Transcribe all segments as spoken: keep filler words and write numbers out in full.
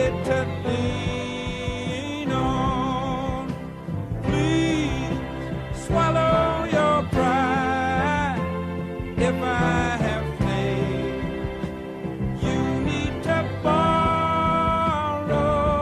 to lean on. Please swallow your pride. If I have faith, you need to borrow,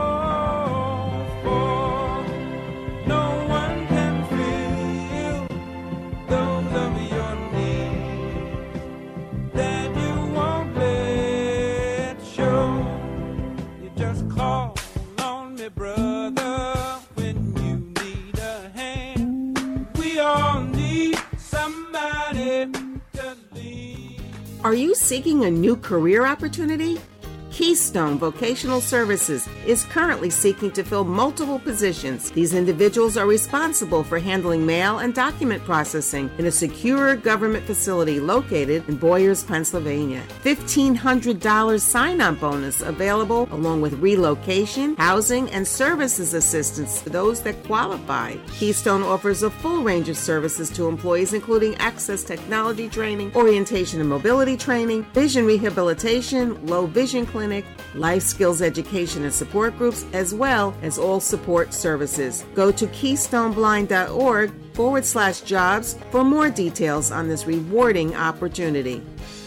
for no one can fill those of your needs that you won't let show. You just call on me, brother, when you need a hand. We all need somebody to lead. Are you seeking a new career opportunity? Keystone Vocational Services is currently seeking to fill multiple positions. These individuals are responsible for handling mail and document processing in a secure government facility located in Boyers, Pennsylvania. fifteen hundred dollars sign-on bonus available along with relocation, housing, and services assistance to those that qualify. Keystone offers a full range of services to employees, including access technology training, orientation and mobility training, vision rehabilitation, low vision clinic, life skills education and support groups, as well as all support services. Go to keystoneblind.org forward slash jobs for more details on this rewarding opportunity.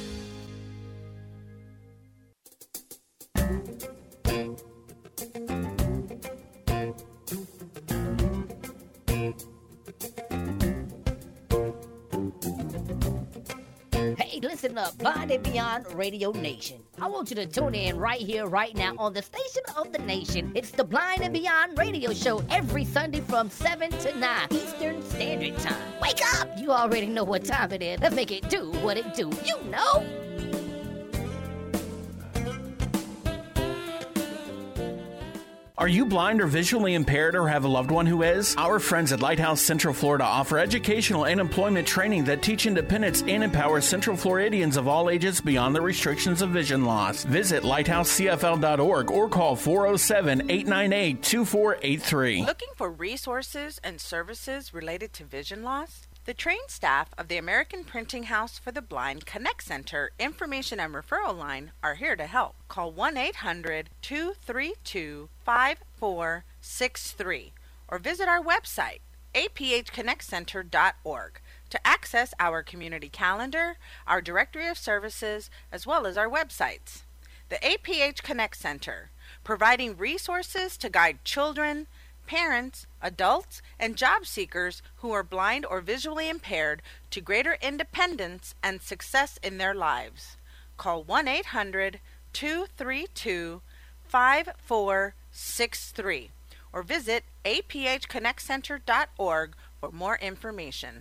Hey, listen up, Blind and Beyond Radio Nation. I want you to tune in right here, right now, on the station of the nation. It's the Blind and Beyond Radio Show every Sunday from seven to nine Eastern Standard Time. Wake up! You already know what time it is. Let's make it do what it do. You know! Are you blind or visually impaired or have a loved one who is? Our friends at Lighthouse Central Florida offer educational and employment training that teach independence and empower Central Floridians of all ages beyond the restrictions of vision loss. Visit lighthouse c f l dot org or call four oh seven, eight nine eight, two four eight three. Looking for resources and services related to vision loss? The trained staff of the American Printing House for the Blind Connect Center Information and Referral Line are here to help. Call one eight hundred, two three two, five four six three or visit our website, a p h connect center dot org, to access our community calendar, our directory of services, as well as our websites. The A P H Connect Center, providing resources to guide children, parents, adults, and job seekers who are blind or visually impaired to greater independence and success in their lives. Call one eight hundred, two three two, five four six three or visit a p h connect center dot org for more information.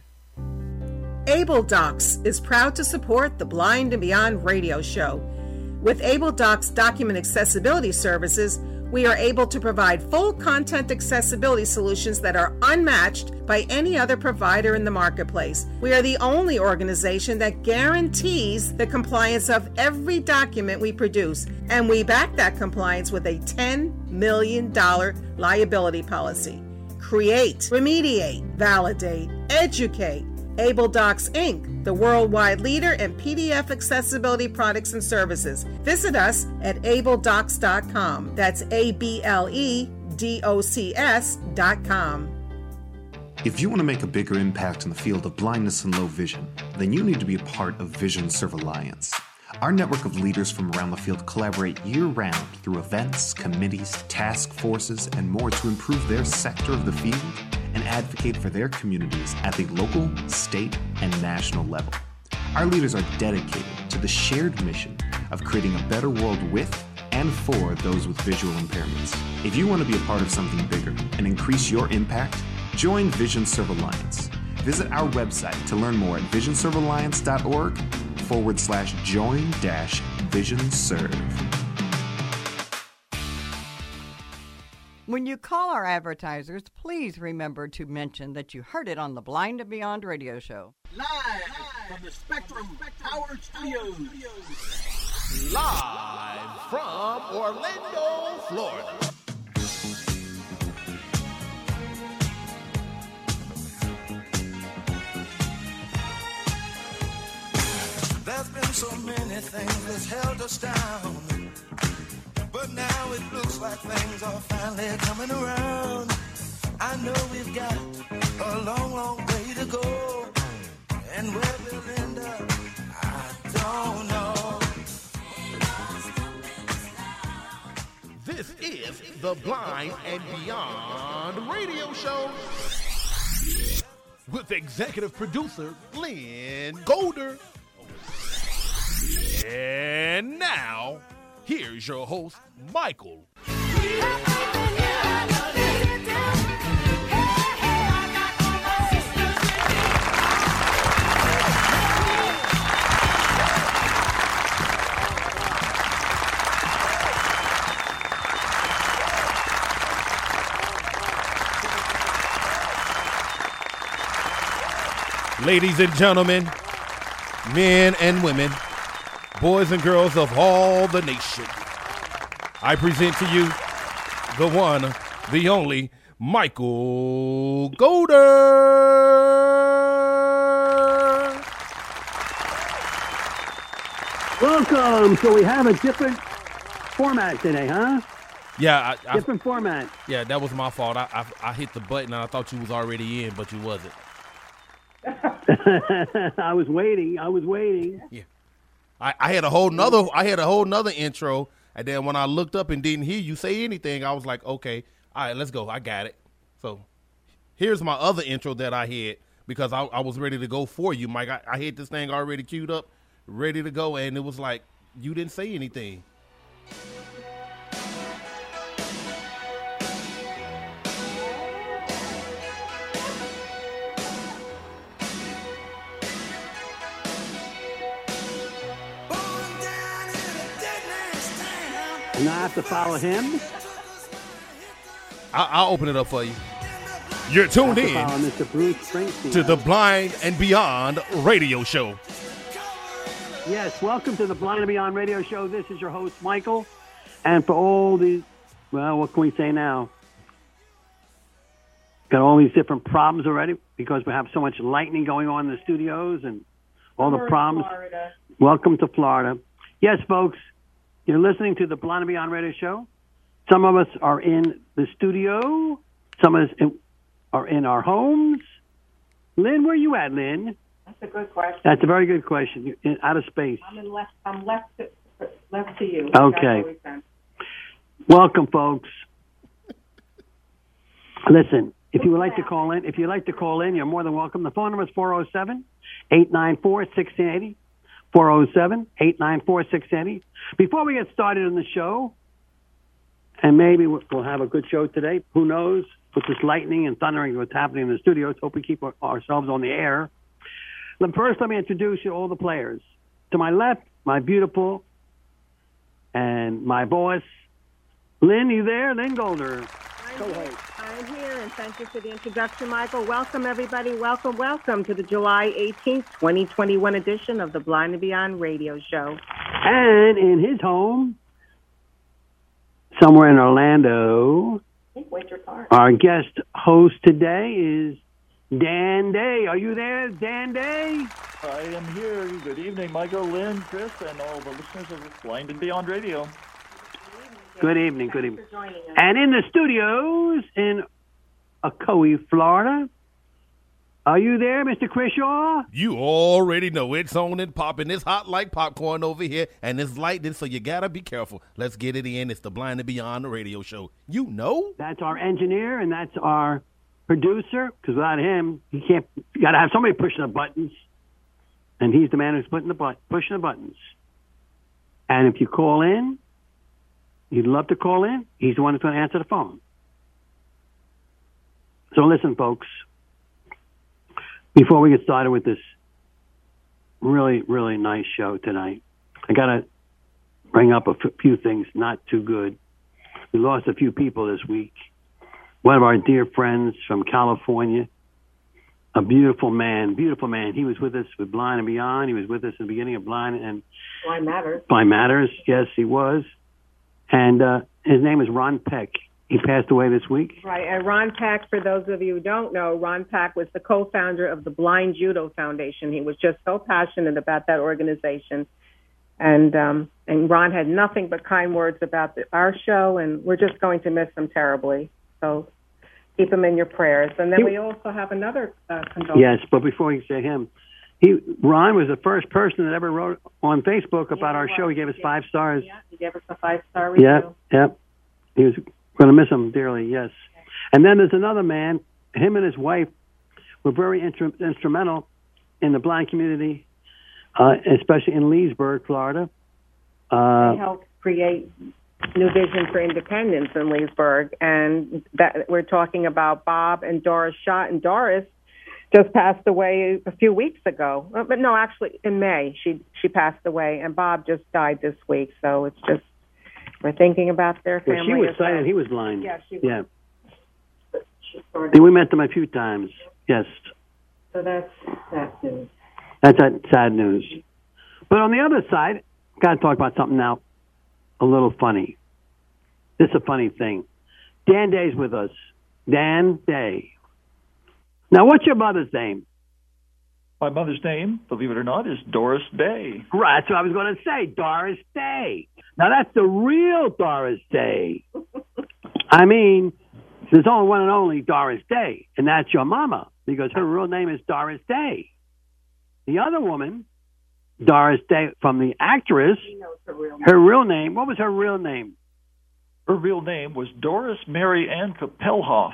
Able Docs is proud to support the Blind and Beyond radio show. With Able Docs document accessibility services, we are able to provide full content accessibility solutions that are unmatched by any other provider in the marketplace. We are the only organization that guarantees the compliance of every document we produce, and we back that compliance with a ten million dollars liability policy. Create, remediate, validate, educate. Able Docs Incorporated, the worldwide leader in P D F accessibility products and services. Visit us at able docs dot com. That's A B L E D O C S dot com. If you want to make a bigger impact in the field of blindness and low vision, then you need to be a part of Vision Serve Alliance. Our network of leaders from around the field collaborate year-round through events, committees, task forces, and more to improve their sector of the field and advocate for their communities at the local, state, and national level. Our leaders are dedicated to the shared mission of creating a better world with and for those with visual impairments. If you want to be a part of something bigger and increase your impact, join Vision Serve Alliance. Visit our website to learn more at vision serve alliance dot org forward slash join dash vision serve. When you call our advertisers, please remember to mention that you heard it on the Blind and Beyond radio show. Live from the Spectrum Power Studios. Live from Orlando, Florida. There's been so many things that's held us down, But now it looks like things are finally coming around. I know we've got a long, long way to go. And where we'll end up, I don't know. This is the Blind and Beyond Radio Show with executive producer Lynn Golder. And now, here's your host, Michael. Ladies and gentlemen, men and women, boys and girls of all the nation, I present to you the one, the only, Michael Golder. Welcome. So we have a different format today, huh? Yeah, I, I, different format. Yeah, that was my fault. I, I I hit the button and I thought you was already in, but you wasn't. I was waiting. I was waiting. Yeah, I, I had a whole nother. I had a whole nother intro, and then when I looked up and didn't hear you say anything, I was like, okay, all right, let's go. I got it. So here's my other intro that I had because I, I was ready to go for you, Mike. I, I had this thing already queued up, ready to go, and it was like you didn't say anything. And I have to follow him. I, I'll open it up for you. You're tuned in follow Mister Bruce Springsteen to the Blind and Beyond Radio Show. Yes, welcome to the Blind and Beyond Radio Show. This is your host, Michael. And for all these, well, what can we say now? Got all these different problems already because we have so much lightning going on in the studios and all the problems. Florida. Welcome to Florida. Yes, folks. You're listening to the Blind and Beyond Radio Show. Some of us are in the studio. Some of us in, are in our homes. Lynn, where are you at, Lynn? That's a good question. That's a very good question. You're in outer space. I'm in left. I'm left to, left to you. Okay. Welcome, folks. Listen, if you would like to call in, if you'd like to call in, you're more than welcome. The phone number is four oh seven, eight nine four, one six eight zero. four oh seven, eight nine four, one six eight zero. Before we get started on the show, and maybe we'll have a good show today, who knows, with this lightning and thundering what's happening in the studios, hope we keep our, ourselves on the air. But first, let me introduce you to all the players. To my left, my beautiful and my boss, Lynn, you there? Lynn Golder. I'm here. I'm here, and thank you for the introduction, Michael. Welcome, everybody. Welcome, welcome to the July eighteenth, twenty twenty-one edition of the Blind and Beyond Radio Show. And in his home, somewhere in Orlando, Wait your car. Our guest host today is Dan Day. Are you there, Dan Day? I am here. Good evening, Michael, Lynn, Chris, and all the listeners of Blind and Beyond Radio. Good evening, good evening. And in the studios in Ocoee, Florida, are you there, Mister Chris Shaw? You already know it's on and popping. It's hot like popcorn over here, and it's lightning, so you gotta be careful. Let's get it in. It's the Blind and Beyond Radio Show. You know? That's our engineer, and that's our producer, because without him, you can't, you gotta have somebody pushing the buttons, and he's the man who's putting the but, pushing the buttons. And if you call in, you'd love to call in, he's the one who's going to answer the phone. So listen, folks, before we get started with this really, really nice show tonight, I got to bring up a f- few things not too good. We lost a few people this week. One of our dear friends from California, a beautiful man, beautiful man. He was with us with Blind and Beyond. He was with us in the beginning of Blind and Blind Matters. Blind Matters. Yes, he was. And uh, his name is Ron Peck. He passed away this week. Right, and Ron Peck, for those of you who don't know, Ron Peck was the co-founder of the Blind Judo Foundation. He was just so passionate about that organization. And um, and Ron had nothing but kind words about the, our show, and we're just going to miss him terribly. So keep him in your prayers. And then we also have another uh, condolence. Yes, but before you say him, he Ron was the first person that ever wrote on Facebook about Yeah, our well, show. He gave us yeah. five stars. Yeah, he gave us a five-star review. Yeah, yeah. He was going to miss him dearly, yes. And then there's another man, him and his wife were very intru- instrumental in the blind community, uh, especially in Leesburg, Florida. Uh, They helped create New Vision for Independence in Leesburg, and that we're talking about Bob and Doris Schott. And Doris just passed away a few weeks ago. Uh, But no, actually in May she she passed away, and Bob just died this week. So it's just we're thinking about their well, family. she was as well. sighted, he was blind. Yeah, she was. Yeah. She sort of- And we met them a few times, yes. So that's that's news. That's that sad news. But on the other side, got to talk about something now a little funny. This is a funny thing. Dan Day's with us. Dan Day. Now, what's your mother's name? My mother's name, believe it or not, is Doris Day. Right, that's what I was going to say, Doris Day. Now, that's the real Doris Day. I mean, there's only one and only Doris Day, and that's your mama, because her real name is Doris Day. The other woman, Doris Day, from the actress, Her real her real name, what was her real name? Her real name was Doris Mary Ann Kapelhoff.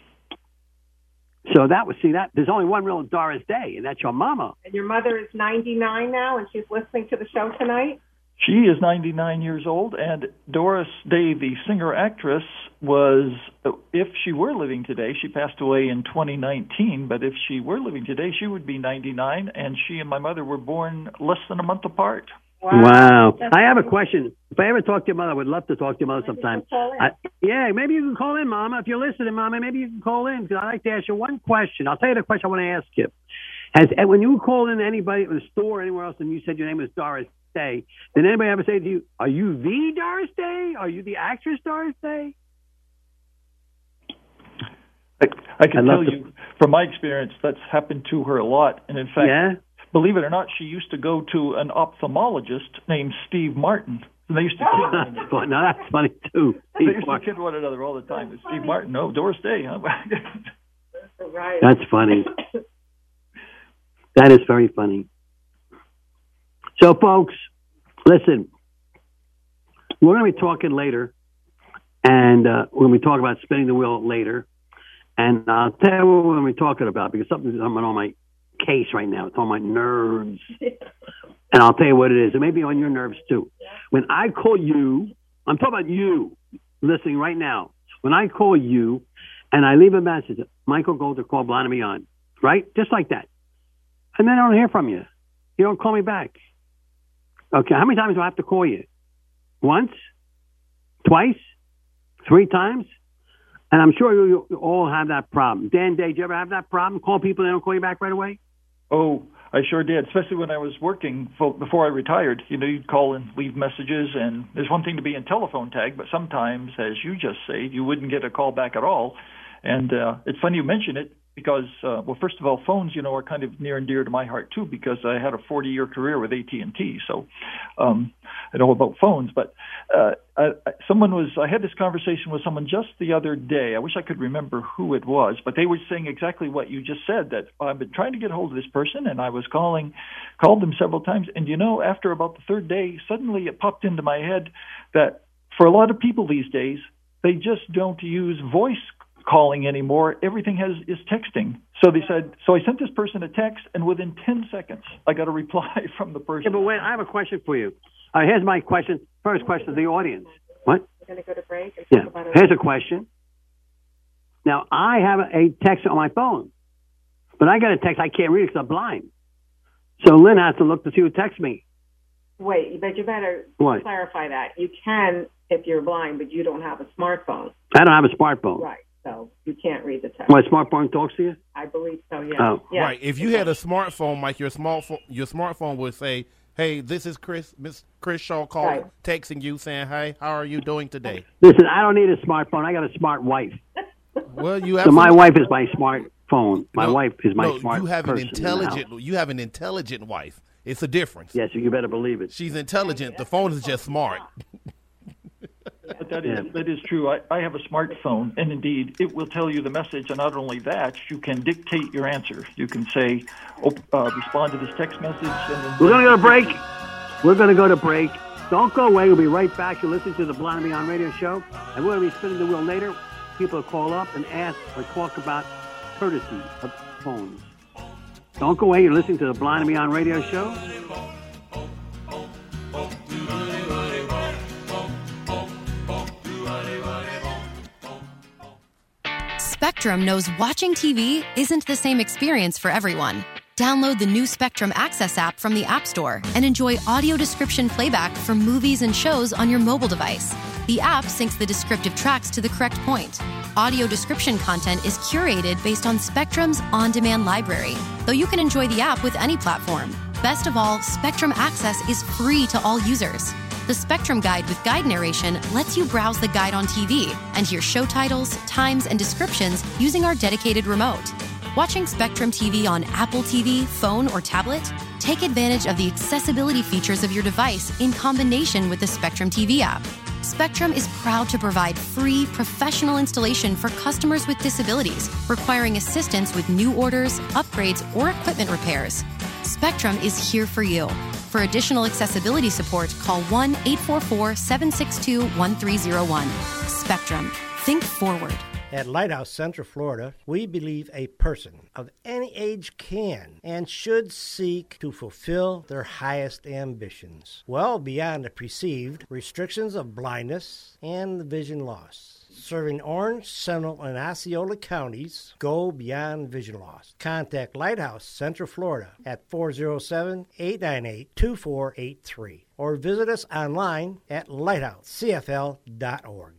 So that was, see, that there's only one real Doris Day, and that's your mama. And your mother is ninety-nine now, and she's listening to the show tonight? She is ninety-nine years old, and Doris Day, the singer-actress, was, if she were living today, she passed away in twenty nineteen, but if she were living today, she would be ninety-nine, and she and my mother were born less than a month apart. Wow. I have a question. If I ever talk to your mother, I would love to talk to your mother sometime. I, yeah, maybe you can call in, Mama. If you're listening, Mama, maybe you can call in, because I'd like to ask you one question. I'll tell you the question I want to ask you. Has, and when you called in anybody at the store or anywhere else and you said your name was Doris Day, did anybody ever say to you, are you the Doris Day? Are you the actress Doris Day? I, I can I'd love tell to- you, from my experience, that's happened to her a lot. And in fact, Yeah? believe it or not, she used to go to an ophthalmologist named Steve Martin. And they used to kid one That's funny. No, that's funny, too. They used to kid one another all the time. It's Steve Martin. No, Doris Day. Huh? Right. That's funny. That is very funny. So, folks, listen, we're going to be talking later, and uh, we're going to be talking about spinning the wheel later. And I'll tell you what we're going to be talking about, because something's on my case right now. It's on my nerves. And I'll tell you what it is. It may be on your nerves, too. When I call you, I'm talking about you listening right now. When I call you and I leave a message, Michael Golder, call Blind and Beyond, right? Just like that. And then I don't hear from you. You don't call me back. Okay, how many times do I have to call you? Once? Twice? Three times? And I'm sure you you all have that problem. Dan Day, do you ever have that problem? Call people and they don't call you back right away? Oh, I sure did, especially when I was working for, before I retired. You know, you'd call and leave messages, and there's one thing to be in telephone tag, but sometimes, as you just say, you wouldn't get a call back at all. And uh, it's funny you mention it because, uh, well, first of all, phones, you know, are kind of near and dear to my heart, too, because I had a forty-year career with A T and T, so um, I know about phones. But uh, I, I, someone was, I had this conversation with someone just the other day. I wish I could remember who it was, but they were saying exactly what you just said, that I've been trying to get a hold of this person, and I was calling, called them several times, and, you know, after about the third day, suddenly it popped into my head that for a lot of people these days, they just don't use voice calling anymore. Everything has is texting. So they said, so I sent this person a text, and within ten seconds, I got a reply from the person. Yeah, but wait, I have a question for you. Uh, here's my question. First question to the audience. What? We're going to go to break and Yeah. talk about it. Here's a question. Now, I have a text on my phone, but I got a text I can't read because I'm blind. So Lynn has to look to see who texts me. Wait, but you better What? clarify that. You can if you're blind, but you don't have a smartphone. I don't have a smartphone. Right. So you can't read the text. My smartphone talks to you? I believe so, yeah. Oh. Yeah. Right. If you had a smartphone, Mike, your smartphone, your smartphone would say, "Hey, this is Chris, Miss Chris Shaw calling, Right. texting you, saying, hey, how are you doing today?" Listen, I don't need a smartphone. I got a smart wife. Well, you So my absolutely- wife is my smartphone. My No, wife is my no, smart you have an person in the house. intelligent. You have an intelligent wife. It's a difference. Yes, you better believe it. She's intelligent. The phone is just smart. But that is that is true. I, I have a smartphone, and indeed, it will tell you the message. And not only that, you can dictate your answer. You can say, oh, uh, respond to this text message. And then We're going to go to break. We're going to go to break. Don't go away. We'll be right back. You're listening to the Blind and Beyond Radio Show. And we're going to be spinning the wheel later. People call up and ask or talk about courtesy of phones. Don't go away. You're listening to the Blind and Beyond Radio Show. Spectrum knows watching T V isn't the same experience for everyone. Download the new Spectrum Access app from the App Store and enjoy audio description playback for movies and shows on your mobile device. The app syncs the descriptive tracks to the correct point. Audio description content is curated based on Spectrum's on-demand library, though you can enjoy the app with any platform. Best of all, Spectrum Access is free to all users. The Spectrum Guide with guide narration lets you browse the guide on T V and hear show titles, times, and descriptions using our dedicated remote. Watching Spectrum T V on Apple T V, phone, or tablet? Take advantage of the accessibility features of your device in combination with the Spectrum T V app. Spectrum is proud to provide free professional installation for customers with disabilities requiring assistance with new orders, upgrades, or equipment repairs. Spectrum is here for you. For additional accessibility support, call one eight four four, seven six two, one three zero one. Spectrum. Think forward. At Lighthouse Central Florida, we believe a person of any age can and should seek to fulfill their highest ambitions, well beyond the perceived restrictions of blindness and vision loss. Serving Orange, Seminole, and Osceola counties, go beyond vision loss. Contact Lighthouse Central Florida at four oh seven, eight nine eight, two four eight three or visit us online at lighthouse c f l dot org.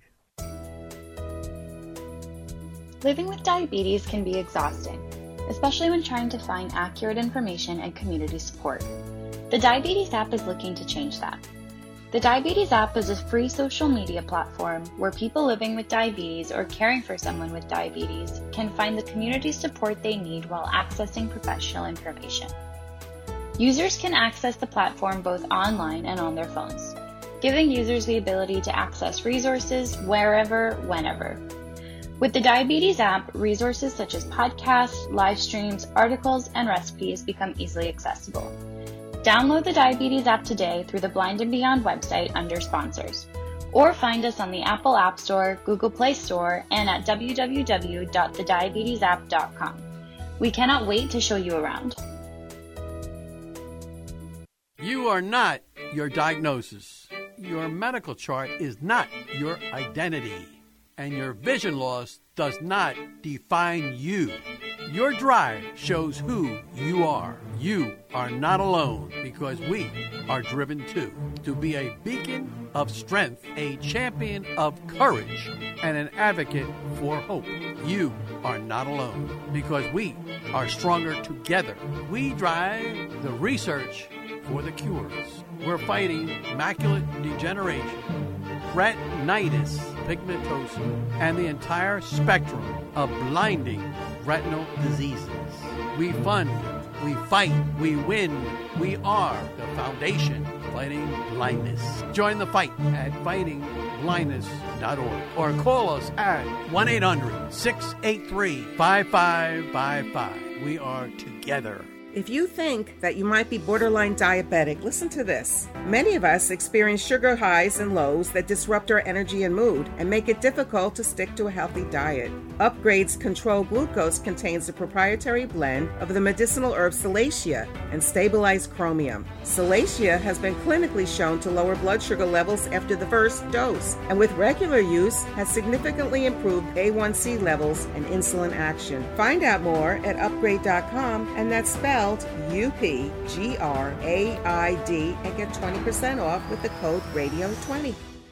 Living with diabetes can be exhausting, especially when trying to find accurate information and community support. The Diabetes app is looking to change that. The Diabetes app is a free social media platform where people living with diabetes or caring for someone with diabetes can find the community support they need while accessing professional information. Users can access the platform both online and on their phones, giving users the ability to access resources wherever, whenever. With the Diabetes app, resources such as podcasts, live streams, articles, and recipes become easily accessible. Download the Diabetes app today through the Blind and Beyond website under Sponsors, or find us on the Apple App Store, Google Play Store, and at w w w dot the diabetes app dot com. We cannot wait to show you around. You are not your diagnosis. Your medical chart is not your identity. And your vision loss does not define you. Your drive shows who you are. You are not alone because we are driven too. To be a beacon of strength, a champion of courage, and an advocate for hope. You are not alone because we are stronger together. We drive the research for the cures. We're fighting macular degeneration, retinitis pigmentosa, and the entire spectrum of blinding retinal diseases. We fund, we fight, we win. We are the foundation fighting blindness. Join the fight at fighting blindness dot org or call us at one eight hundred, six eight three, five five five five. We are together. If you think that you might be borderline diabetic, listen to this. Many of us experience sugar highs and lows that disrupt our energy and mood and make it difficult to stick to a healthy diet. Upgrades Control Glucose contains a proprietary blend of the medicinal herb Salacia and stabilized chromium. Salacia has been clinically shown to lower blood sugar levels after the first dose, and with regular use has significantly improved A one C levels and insulin action. Find out more at upgrade dot com, and that's spelled U P G R A I D, and get twenty percent off with the code radio twenty.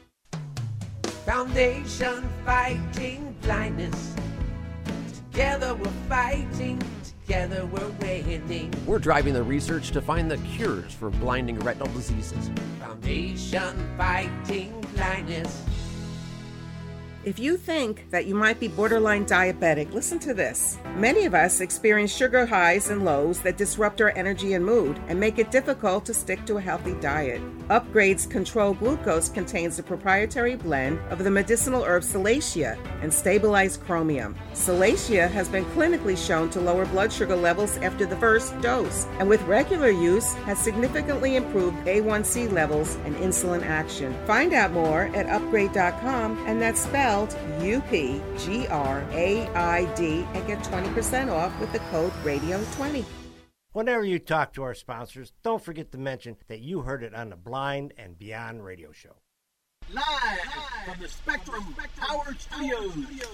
Foundation Fighting Blindness. Together we're fighting, together we're winning. We're driving the research to find the cures for blinding retinal diseases. Foundation Fighting Blindness. If you think that you might be borderline diabetic, listen to this. Many of us experience sugar highs and lows that disrupt our energy and mood and make it difficult to stick to a healthy diet. Upgrade's Control Glucose contains a proprietary blend of the medicinal herb Salacia and stabilized chromium. Salacia has been clinically shown to lower blood sugar levels after the first dose, and with regular use has significantly improved A one C levels and insulin action. Find out more at upgrade dot com, and that's spelled U P G R A I D, and get twenty percent off with the code radio twenty. Whenever you talk to our sponsors, don't forget to mention that you heard it on the Blind and Beyond radio show. Live from the Spectrum Power Studios.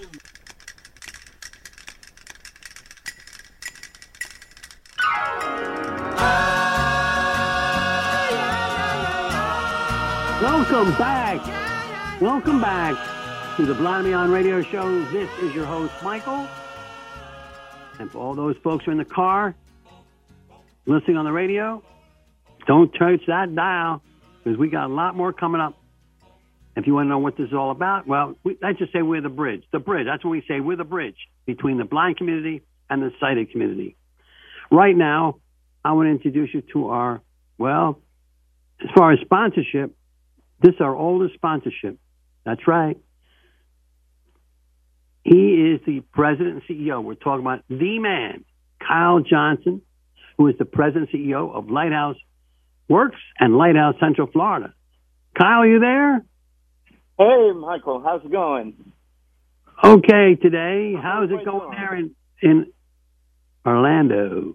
Welcome back. Welcome back to the Blind and Beyond radio show. This is your host, Michael. And for all those folks who are in the car, listening on the radio, don't touch that dial, because we got a lot more coming up. If you want to know what this is all about, well, we, let's just say we're the bridge. The bridge, that's what we say, we're the bridge between the blind community and the sighted community. Right now, I want to introduce you to our, well, as far as sponsorship, this is our oldest sponsorship. That's right. He is the president and C E O. We're talking about the man, Kyle Johnson, who is the president and C E O of Lighthouse Works and Lighthouse Central Florida. Kyle, are you there? Hey, Michael, how's it going? Okay, today. How's it going there in, in Orlando?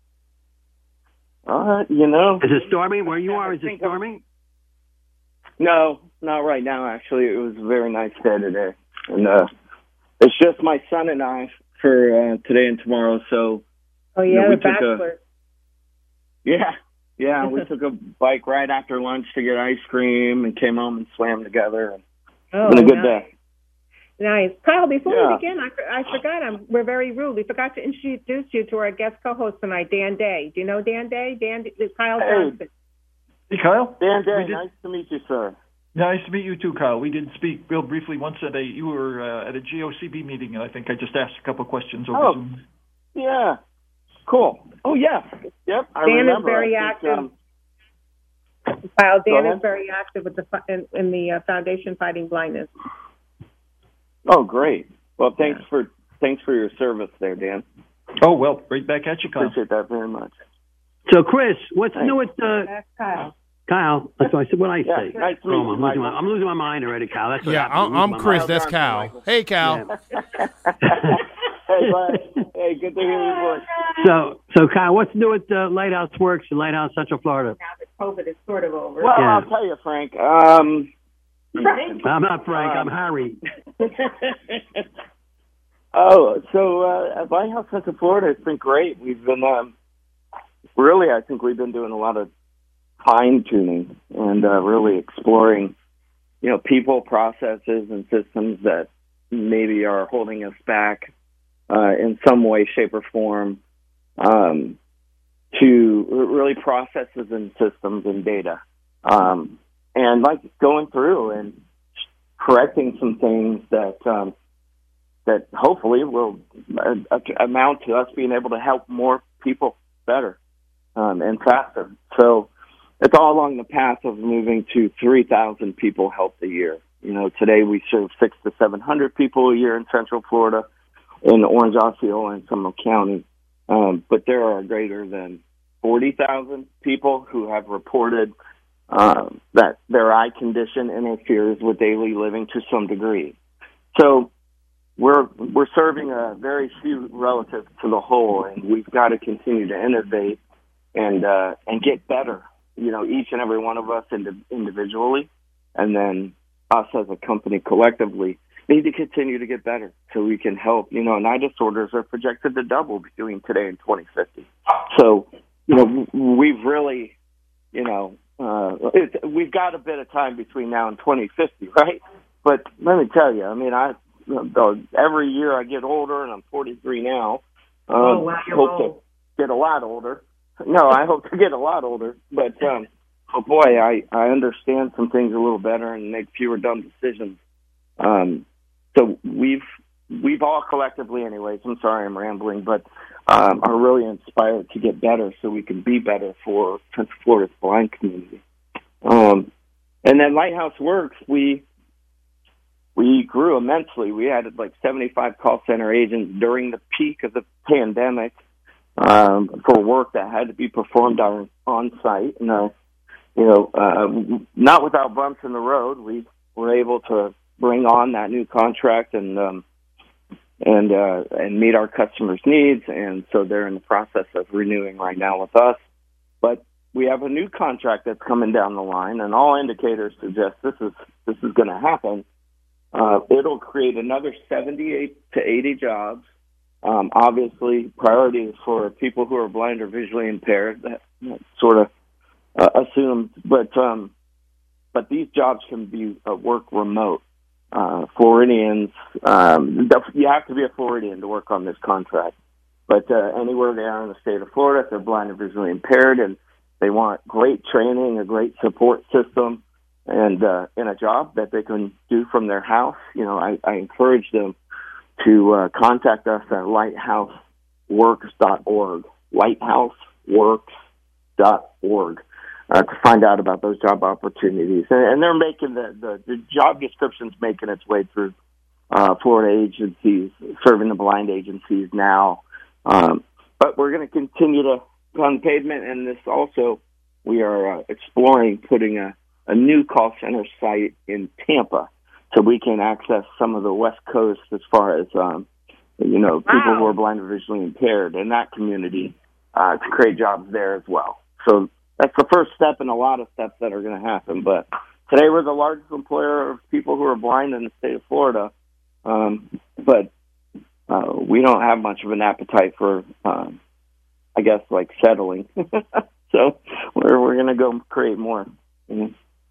Uh, you know. Is it storming? Where you are, is it storming? No, not right now, actually. It was a very nice day today. And uh, it's just my son and I for uh, today and tomorrow, so... Oh, yeah, you know, the took bachelor. A, yeah, yeah, we took a bike ride after lunch to get ice cream and came home and swam together. And Oh, it's been a good nice. day. Nice. Kyle, before Yeah. we begin, I, I forgot, I'm, we're very rude. We forgot to introduce you to our guest co-host tonight, Dan Day. Do you know Dan Day? Dan Kyle Hey. Johnson. Hey, Kyle. Dan Day, We did- nice to meet you, sir. Nice to meet you too, Kyle. We did speak real briefly once at a you were uh, at a G O C B meeting, and I think I just asked a couple questions over Oh. Zoom. Yeah, cool. Oh, yeah. Yep, I Dan is remember. very I think, active. um, Kyle, Go Dan ahead. is very active with the fi- in, in the uh, Foundation Fighting Blindness. oh, great. Well, thanks for thanks for your service there, Dan. Oh, well, right back at you, Kyle. Appreciate that very much. So, Chris, what's Thanks. new with uh, That's Kyle. Kyle? That's what I said. What I Yeah, say? nice to meet Oh, you, I'm, losing Michael. my, I'm losing my mind already, Kyle. That's what Yeah, happened. I'm, I'm losing my Chris. mind. That's Johnson, Cal. Michael. Hey, Cal. Hey, bud. Hey, good to hear your voice. So, so Kyle, what's new with uh, Lighthouse Works in Lighthouse Central Florida? Now that COVID is sort of over. Well, Yeah. I'll tell you, Frank. Um, I'm not Frank. I'm Um, Harry. oh, so uh, at Lighthouse Central Florida, it's been great. We've been um, really, I think we've been doing a lot of fine tuning and uh, really exploring, you know, people, processes, and systems that maybe are holding us back uh, in some way, shape, or form. Um, to really processes and systems and data, um, and like going through and correcting some things that um, that hopefully will uh, amount to us being able to help more people better um, and faster. So it's all along the path of moving to three thousand people helped a year. You know, today we serve six to seven hundred people a year in Central Florida, in Orange, Osceola, and Seminole County. Um, but there are greater than forty thousand people who have reported uh, that their eye condition interferes with daily living to some degree. So we're we're serving a very few relative to the whole, and we've got to continue to innovate and uh, and get better. You know, each and every one of us ind- individually, and then us as a company collectively, need to continue to get better so we can help. You know, and eye disorders are projected to double between today and twenty fifty. So, you know, we've really, you know, uh, it's, we've got a bit of time between now and twenty fifty, right? But let me tell you, I mean, I every year I get older, and I'm forty-three now. Um, Oh, wow, you're hope old. to get a lot older. No, I hope to get a lot older. But, um, oh, boy, I, I understand some things a little better and make fewer dumb decisions. Um, we've all collectively, anyways, I'm sorry I'm rambling, but um, are really inspired to get better so we can be better for Central Florida's blind community. Um, and then Lighthouse Works, we we grew immensely. We had like seventy-five call center agents during the peak of the pandemic um, for work that had to be performed on, on site. And, uh, you know, uh, not without bumps in the road, we were able to bring on that new contract and um, and uh, and meet our customers' needs. And so they're in the process of renewing right now with us. But we have a new contract that's coming down the line, and all indicators suggest this is this is going to happen. Uh, it'll create another seventy-eight to eighty jobs. Um, obviously, priority is for people who are blind or visually impaired. That, that's sort of uh, assumed, but um, but these jobs can be uh, work remote. Uh, Floridians, um, you have to be a Floridian to work on this contract. But uh, anywhere they are in the state of Florida, if they're blind or visually impaired, and they want great training, a great support system, and uh, in a job that they can do from their house, you know, I, I encourage them to uh, contact us at lighthouse works dot org, lighthouse works dot org, uh, to find out about those job opportunities. And, and they're making the, the, the job descriptions making its way through uh, Florida agencies, serving the blind agencies now. Um, but we're going to continue to on pavement, and this also, we are uh, exploring putting a, a new call center site in Tampa so we can access some of the West Coast as far as, um, you know, people Wow. who are blind or visually impaired in that community uh, to create jobs there as well. So that's the first step in a lot of steps that are going to happen. But today we're the largest employer of people who are blind in the state of Florida, um, but uh, we don't have much of an appetite for um, I guess, like settling. So we're we're going to go create more. Mm-hmm.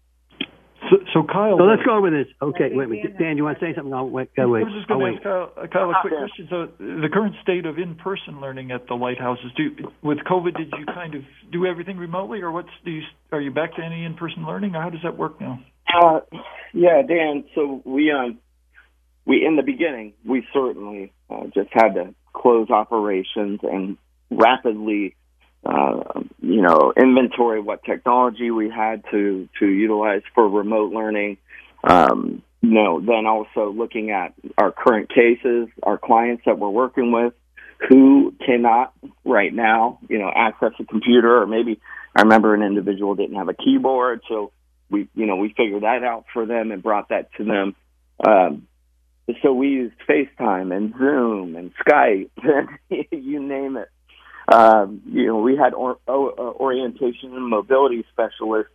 So, so Kyle. So let's go with this. Okay, wait a minute. Dan, you want to say something? I'll wait. Go wait. I was just going to ask Kyle, uh, Kyle a quick question. So the current state of in-person learning at the lighthouses, do with COVID, did you kind of do everything remotely, or what's do you, are you back to any in-person learning, or how does that work now? Uh, yeah, Dan. So we um we in the beginning we certainly uh, just had to close operations and rapidly, uh, you know, inventory what technology we had to, to utilize for remote learning. Um, you know, then also looking at our current cases, our clients that we're working with who cannot right now, you know, access a computer, or maybe I remember an individual didn't have a keyboard. So we, you know, we figured that out for them and brought that to them. Um, so we used FaceTime and Zoom and Skype, you name it. Um, you know, we had or, or, orientation and mobility specialists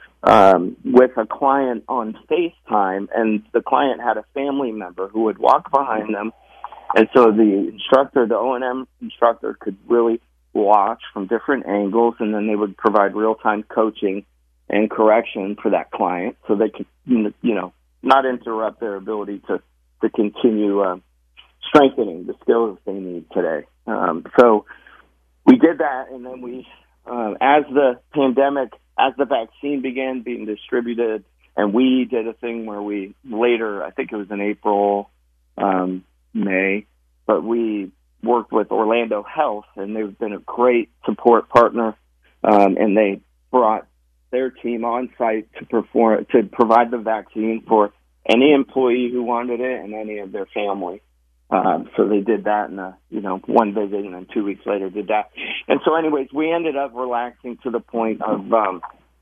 um, with a client on FaceTime, and the client had a family member who would walk behind them, and so the instructor, the O and M instructor, could really watch from different angles, and then they would provide real-time coaching and correction for that client, so they could, you know, not interrupt their ability to to continue uh, strengthening the skills they need today. Um, so. We did that, and then we, uh, as the pandemic, as the vaccine began being distributed, and we did a thing where we later, I think it was in April, um, May, but we worked with Orlando Health, and they've been a great support partner, um, and they brought their team on site to perform to provide the vaccine for any employee who wanted it and any of their family. Um, so they did that in a, you know, one visit, and then two weeks later did that. And so anyways, we ended up relaxing to the point of, um,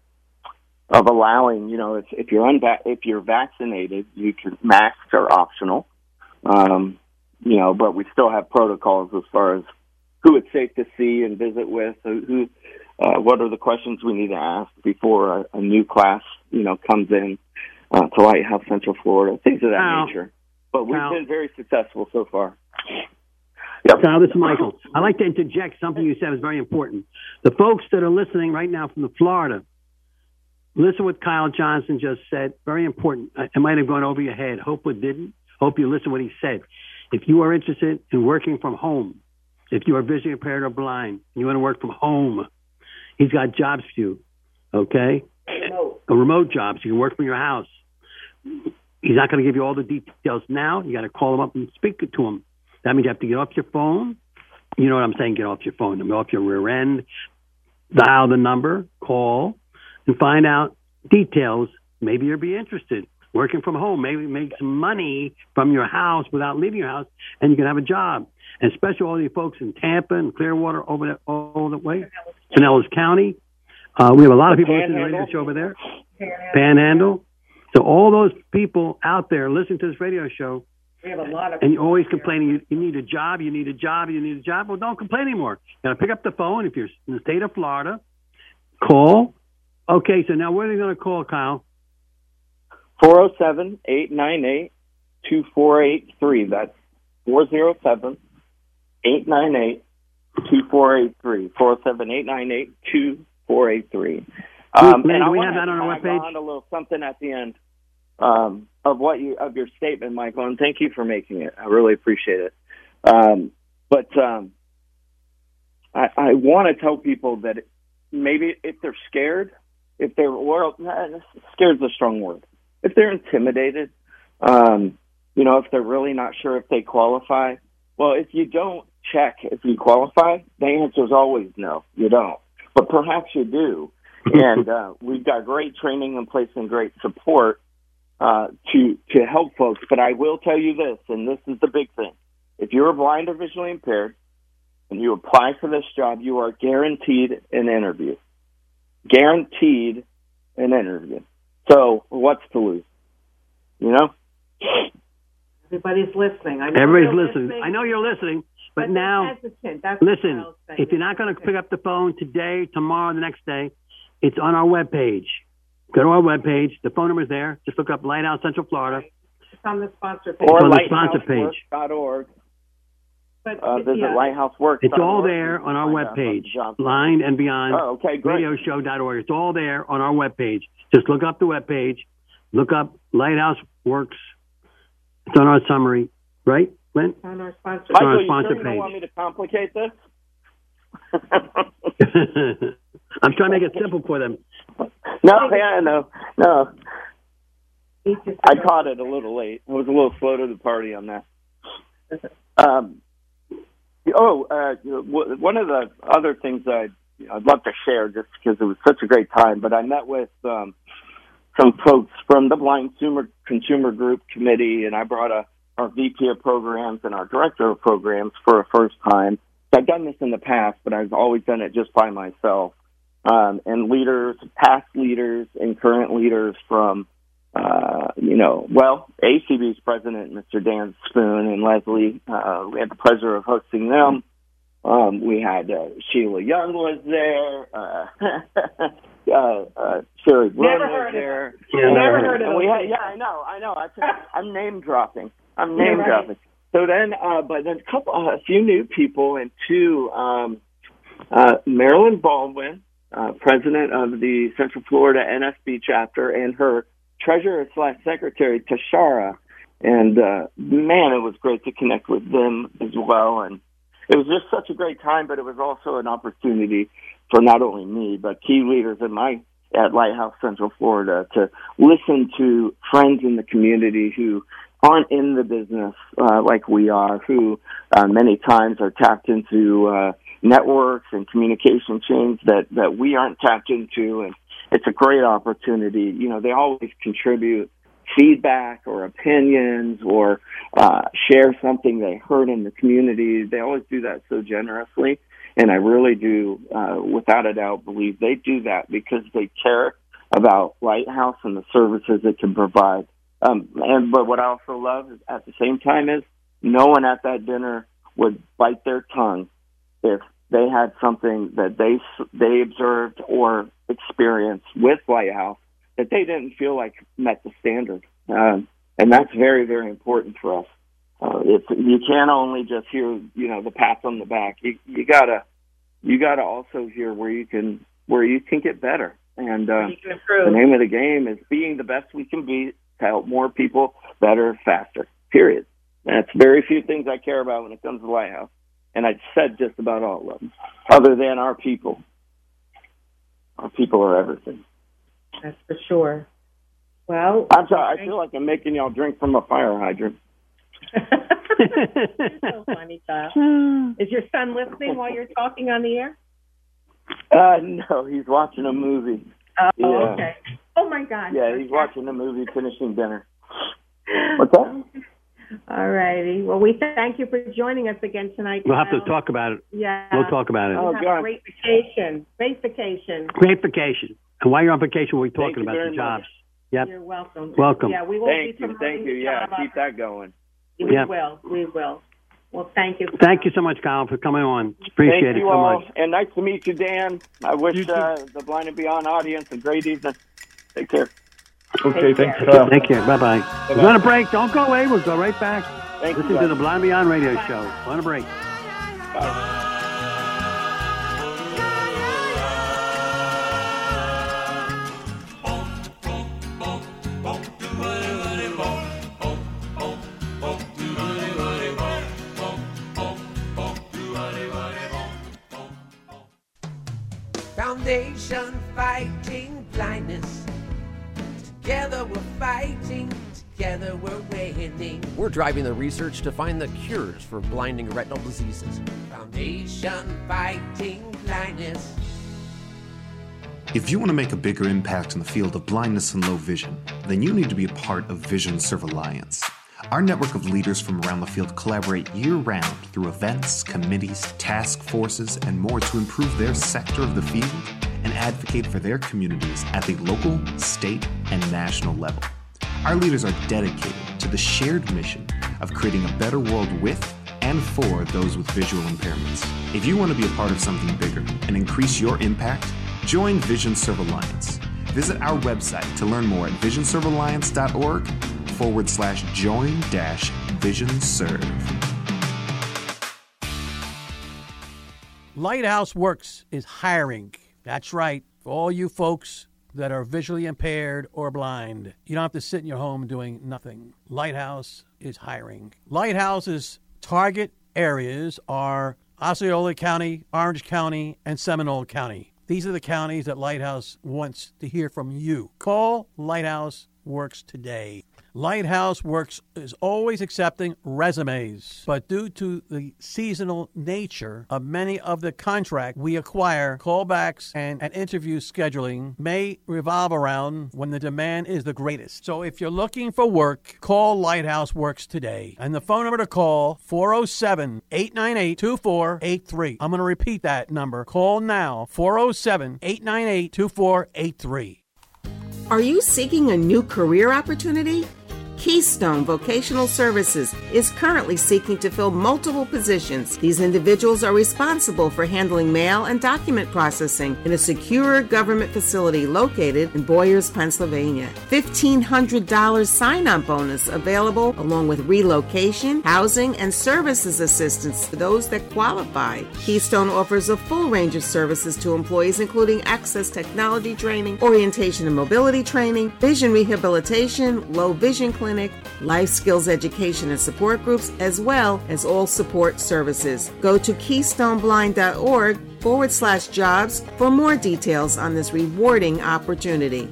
of allowing, you know, if, if you're unva- if you're vaccinated, you can, masks are optional. Um, you know, but we still have protocols as far as who it's safe to see and visit with, who, uh, what are the questions we need to ask before a, a new class, you know, comes in, uh, to Lighthouse Central Florida, things of that Wow. nature. But we've Wow. been very successful so far. Yep. Kyle, this is Michael. I'd like to interject something you said is very important. The folks that are listening right now from the Florida, listen what Kyle Johnson just said. Very important. It might have gone over your head. Hope it didn't. Hope you listened to what he said. If you are interested in working from home, if you are visually impaired or blind, and you want to work from home, he's got jobs for you, okay? A remote jobs. You can work from your house. He's not going to give you all the details now. You got to call him up and speak to him. That means you have to get off your phone. You know what I'm saying? Get off your phone. Get off your rear end. Dial the number, call, and find out details. Maybe you'll be interested. Working from home, maybe make some money from your house without leaving your house, and you can have a job. And especially all you folks in Tampa and Clearwater over the, all the way, Pinellas County. Uh, we have a lot of people listening to the radio show over there. Panhandle. So all those people out there listening to this radio show, We have a lot of and you're always complaining, you, you need a job, you need a job, you need a job. Well, don't complain anymore. You got to pick up the phone if you're in the state of Florida. Call. Okay, so now where are they going to call, Kyle? four oh seven, eight nine eight, two four eight three. That's four oh seven, eight nine eight, two four eight three. four oh seven, eight nine eight, two four eight three. Um, Lynn, and I do we want have that on our to webpage? on a little something at the end um, of what you of your statement, Michael, and thank you for making it. I really appreciate it. Um, but um, I, I want to tell people that maybe if they're scared, if they're well, scared is a strong word. If they're intimidated, um, you know, if they're really not sure if they qualify, well, if you don't check if you qualify, the answer is always no, you don't. But perhaps you do. And uh, we've got great training in place and great support uh, to to help folks. But I will tell you this, and this is the big thing. If you're blind or visually impaired and you apply for this job, you are guaranteed an interview. Guaranteed an interview. So what's to lose? You know? Everybody's listening. I know Everybody's you're listening. I know you're listening, but, but now, hesitant. That's what listen, Kyle's saying. if you're not going to pick up the phone today, tomorrow, the next day, it's on our webpage. Go to our webpage. The phone number's there. Just look up Lighthouse Central Florida. It's on the sponsor page. Or Or on the sponsor page. lighthouse works dot org. But, Uh, visit yeah. lighthouse works dot org. It's all there on our webpage, Blind and Beyond Oh, okay, great. radio show dot org. It's all there on our webpage. Just look up the webpage. Look up Lighthouse Works. It's on our summary, right, Lynn? It's on our sponsor It's on our Michael, you sponsor sure you don't page. want me to complicate this? I'm trying to make it simple for them. No, yeah, no, no. I caught it a little late. I was a little slow to the party on that. Um, oh, uh, w- one of the other things I'd, I'd love to share, just because it was such a great time, but I met with um, some folks from the Blind Consumer, Consumer Group Committee, and I brought a, our V P of programs and our director of programs for a first time. So I've done this in the past, but I've always done it just by myself. Um, and leaders, past leaders and current leaders from, uh, you know, well, A C B's president, Mister Dan Spoon and Leslie, uh, we had the pleasure of hosting them. Um, we had uh, Sheila Young was there. Uh, uh, uh, Sherry Brun was there. Yeah, never heard of and we those had, Yeah, I know, I know. I, I'm name dropping. I'm name right. dropping. So then, uh, but then a couple, uh, a few new people, and two, um, uh, Marilyn Baldwin, uh, president of the Central Florida N S B chapter, and her treasurer slash secretary, Tashara. And, uh, man, it was great to connect with them as well. And it was just such a great time, but it was also an opportunity for not only me, but key leaders in my, at Lighthouse Central Florida to listen to friends in the community who aren't in the business uh, like we are, who uh, many times are tapped into uh, networks and communication chains that, that we aren't tapped into. And it's a great opportunity. You know, they always contribute feedback or opinions or uh, share something they heard in the community. They always do that so generously. And I really do, uh, without a doubt, believe they do that because they care about Lighthouse and the services it can provide. Um, and but what I also love is at the same time is no one at that dinner would bite their tongue if they had something that they they observed or experienced with Lighthouse that they didn't feel like met the standard. Um, and that's very, very important for us. Uh, it's, you can't only just hear, you know, the pats on the back. You, you gotta, you gotta also hear where you can, where you can get better. And uh, You can improve. the name of the game is being the best we can be to help more people better, faster. Period. That's very few things I care about when it comes to Lighthouse. And I said just about all of them, other than our people. Our people are everything. That's for sure. Well, I'm sorry. I feel like I'm making y'all drink from a fire hydrant. so funny, Kyle. Is your son listening while you're talking on the air? Uh, no, he's watching a movie. Oh, yeah. okay. Oh, my God. Yeah, he's watching a movie, finishing dinner. What's that? All righty. Well, we thank you for joining us again tonight. We'll have to Kyle. talk about it. Yeah. We'll talk about it. Oh, Oh, have God. a great vacation. Great vacation. Great vacation. And while you're on vacation, we're Thank talking you about very the jobs. much. Yep. You're welcome. Welcome. Yeah, we will Thank be you, thank you. Yeah, keep that going. We Yep. will. We will. Well, thank you. Thank you so much, Kyle, for coming on. Appreciate Thank it you so all, much. and nice to meet you, Dan. I wish uh, the Blind and Beyond audience a great evening. Take care. Okay, thanks, Take Kyle. Take care. Bye-bye. We're going to break. Don't go away. We'll go right back. Thank Listen you, to guys. the Blind Beyond radio show. We're on a break. Foundation fighting blindness. Together we're fighting. Together we're winning. We're driving the research to find the cures for blinding retinal diseases. Foundation fighting blindness. If you want to make a bigger impact in the field of blindness and low vision, then you need to be a part of Vision Serve Alliance. Our network of leaders from around the field collaborate year-round through events, committees, task forces, and more to improve their sector of the field and advocate for their communities at the local, state, and national level. Our leaders are dedicated to the shared mission of creating a better world with and for those with visual impairments. If you want to be a part of something bigger and increase your impact, join Vision Serve Alliance. Visit our website to learn more at vision serve alliance dot org forward slash join dash vision serve. Lighthouse Works is hiring. That's right. For all you folks that are visually impaired or blind, you don't have to sit in your home doing nothing. Lighthouse is hiring. Lighthouse's target areas are Osceola County, Orange County, and Seminole County. These are the counties that Lighthouse wants to hear from you. Call Lighthouse Works today. Lighthouse Works is always accepting resumes, but due to the seasonal nature of many of the contracts we acquire, callbacks and, and interview scheduling may revolve around when the demand is the greatest. So if you're looking for work, call Lighthouse Works today. And the phone number to call, four oh seven, eight nine eight, two four eight three. I'm going to repeat that number. Call now, four oh seven, eight nine eight, two four eight three. Are you seeking a new career opportunity? Keystone Vocational Services is currently seeking to fill multiple positions. These individuals are responsible for handling mail and document processing in a secure government facility located in Boyers, Pennsylvania. fifteen hundred dollars sign-on bonus available along with relocation, housing, and services assistance to those that qualify. Keystone offers a full range of services to employees including access technology training, orientation and mobility training, vision rehabilitation, low vision clinic, life skills education and support groups, as well as all support services. Go to keystoneblind.org forward slash jobs for more details on this rewarding opportunity.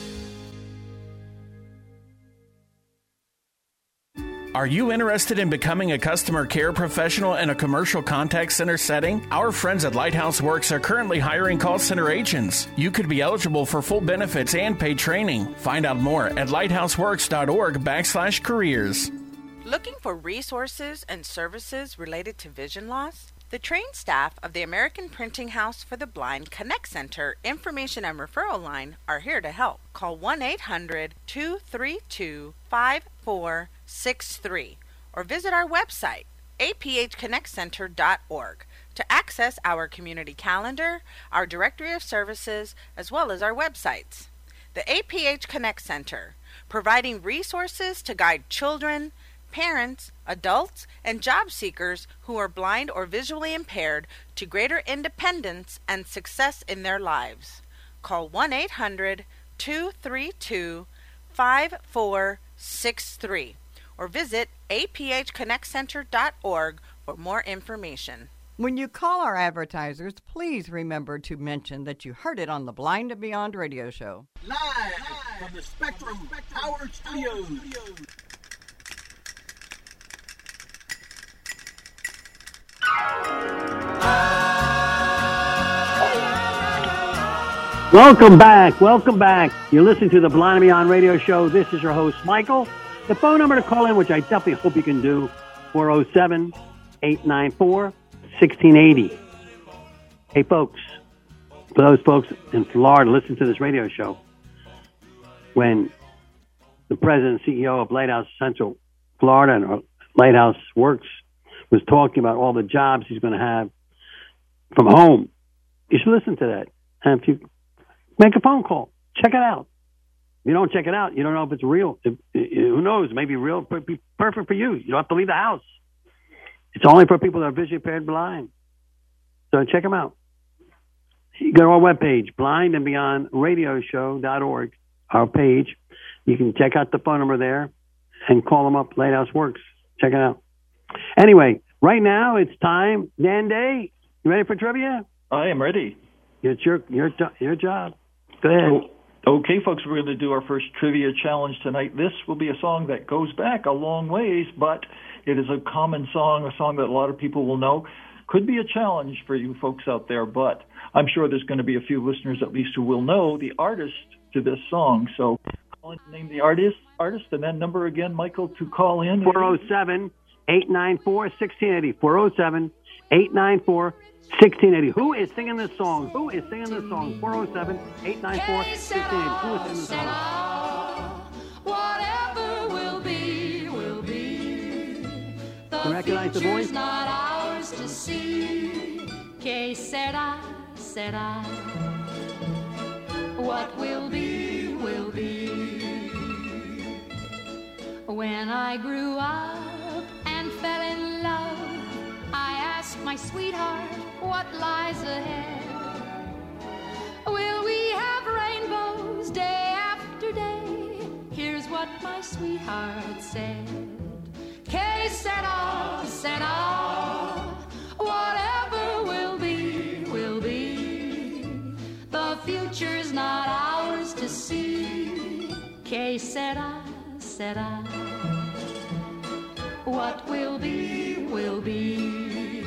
Are you interested in becoming a customer care professional in a commercial contact center setting? Our friends at Lighthouse Works are currently hiring call center agents. You could be eligible for full benefits and paid training. Find out more at lighthouseworks.org backslash careers. Looking for resources and services related to vision loss? The trained staff of the American Printing House for the Blind Connect Center Information and Referral Line are here to help. Call one eight hundred, two three two, five four six three or visit our website, a p h connect center dot org, to access our community calendar, our directory of services, as well as our websites. The A P H Connect Center, providing resources to guide children, parents, adults, and job seekers who are blind or visually impaired to greater independence and success in their lives. Call one eight hundred, two three two, five four six three or visit a p h connect center dot org for more information. When you call our advertisers, please remember to mention that you heard it on the Blind and Beyond radio show. Live. from the Spectrum Power Studios. Welcome back. Welcome back. You're listening to the Blind and Beyond radio show. This is your host, Michael. The phone number to call in, which I definitely hope you can do, four oh seven, eight nine four, one six eight oh. Hey, folks, for those folks in Florida, listen to this radio show. When the president and C E O of Lighthouse Central Florida and Lighthouse Works was talking about all the jobs he's going to have from home, you should listen to that. And if you make a phone call, check it out. If you don't check it out, you don't know if it's real. If, who knows? Maybe real, be perfect for you. You don't have to leave the house. It's only for people that are visually impaired blind. So check them out. You go to our webpage, blind and beyond radio show dot org, our page. You can check out the phone number there and call them up. Lighthouse Works. Check it out. Anyway, right now it's time. Dan Day, you ready for trivia? I am ready. It's your your your job. Go ahead. Oh, okay, folks, we're going to do our first trivia challenge tonight. This will be a song that goes back a long ways, but it is a common song, a song that a lot of people will know. Could be a challenge for you folks out there, but I'm sure there's going to be a few listeners at least who will know the artist to this song. So call in to name the artist, artist, and then number again, Michael, to call in. four oh seven, eight nine four, one six eight oh. four oh seven, eight nine four, one six eight oh. Who is singing this song? Who is singing this song? four oh seven, eight nine four, one six eight oh. Who is singing this song? Whatever will be, will be. You recognize the voice? Not ours to see. Que sera, sera. What will be, will be. When I grew up and fell in love, I asked my sweetheart what lies ahead. Will we have rainbows day after day? Here's what my sweetheart said. Que sera, sera. Whatever will be, will be. The future's not ours to see. Que sera, sera. What will be, will be.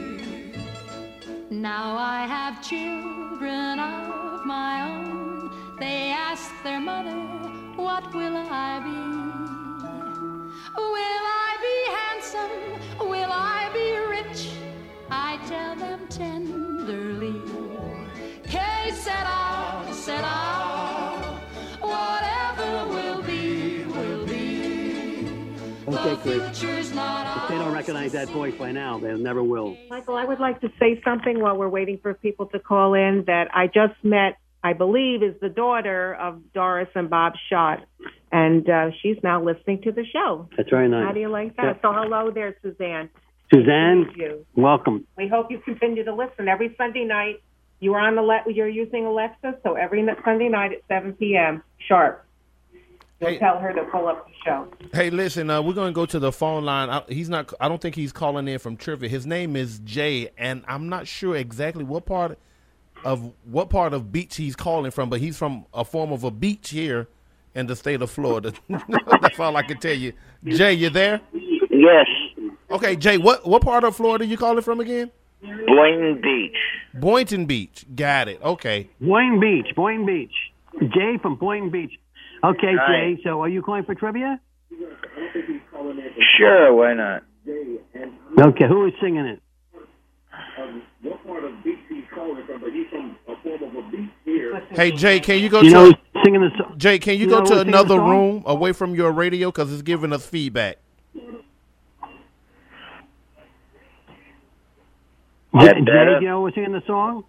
Now I have children of my own. They ask their mother, what will I be? Will I be handsome? Will I be rich? I tell them tenderly. Que sera, sera. Whatever will be, will be. Okay, Chris. If they don't recognize that voice by now, they never will. Michael, I would like to say something while we're waiting for people to call in that I just met, I believe, is the daughter of Doris and Bob Schott, and uh, she's now listening to the show. That's very nice. How do you like that? Yep. So hello there, Suzanne. Suzanne, Nice to meet you. welcome. We hope you continue to listen every Sunday night. You are on the le- you're using Alexa, so every n- Sunday night at seven p.m. sharp. You'll Hey. tell her to pull up the show. Hey, listen, uh, we're going to go to the phone line. I, he's not. I don't think he's calling in from trivia. His name is Jay, and I'm not sure exactly what part of what part of beach he's calling from, but he's from a form of a beach here in the state of Florida. That's all I can tell you. Jay, you there? Yes. Okay, Jay, what what part of Florida you calling from again? Boynton Beach. Boynton Beach. Got it. Okay. Boynton Beach, Boynton Beach. Jay from Boynton Beach. Okay, Hi. Jay, so are you calling for trivia? Sure, why not? Okay, who is singing it? Hey, Jay, can you go You to know who's singing the song? Jay? Can you, You go know to who's singing another the song? room away from your radio because it's giving us feedback? That Jay, better? do you know who's singing the song?